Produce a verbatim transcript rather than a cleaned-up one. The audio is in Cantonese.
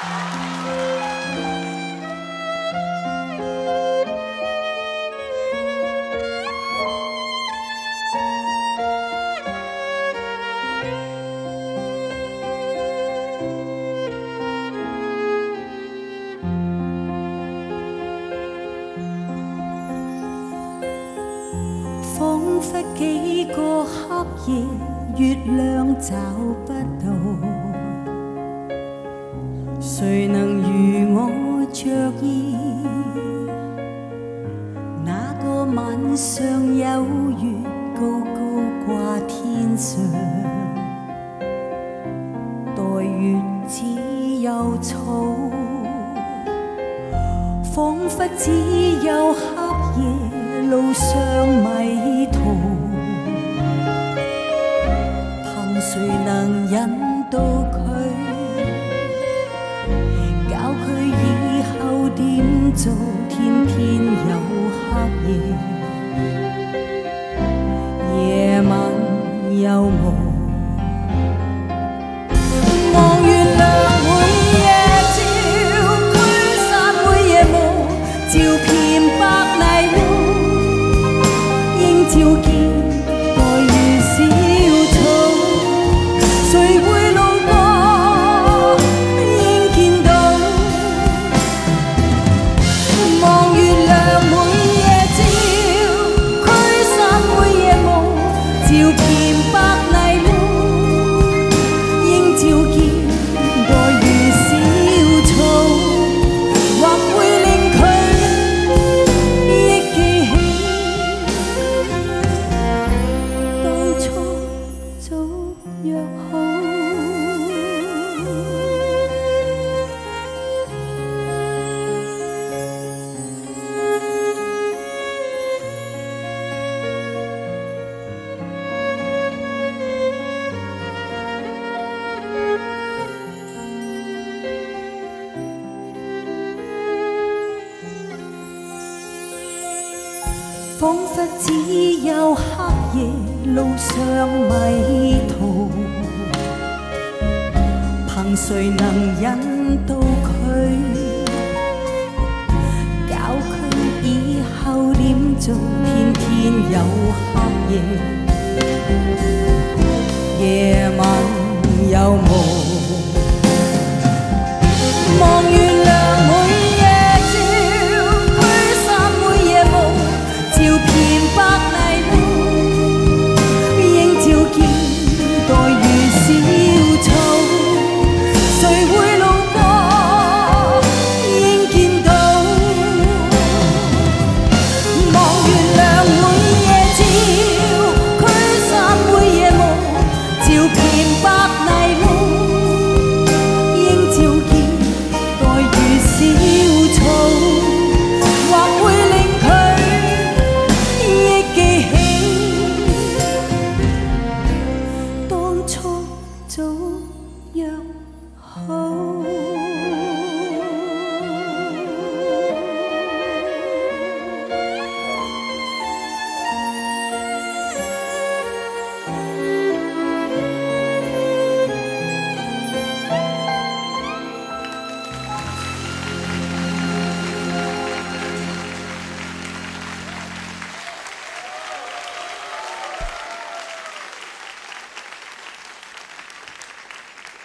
仿佛几个黑夜，月亮找不到，谁能如我着意？那个晚上有月高高挂天上，待月只有草，仿佛只有黑夜路上迷途，凭谁能引導佢，教佢以後點做？天天有黑夜，夜晚有霧。望月亮每夜照，驅散每夜霧，照遍百泥路，應照見愛如小草。誰會路過應見到？望月亮每夜照，驅散每夜霧，照遍百泥路，應照見愛如小草，或會令佢憶記起當初早約好。仿佛只有黑夜路上迷途，憑誰能引導佢，教佢以後點做？天天有黑夜，夜晚有霧。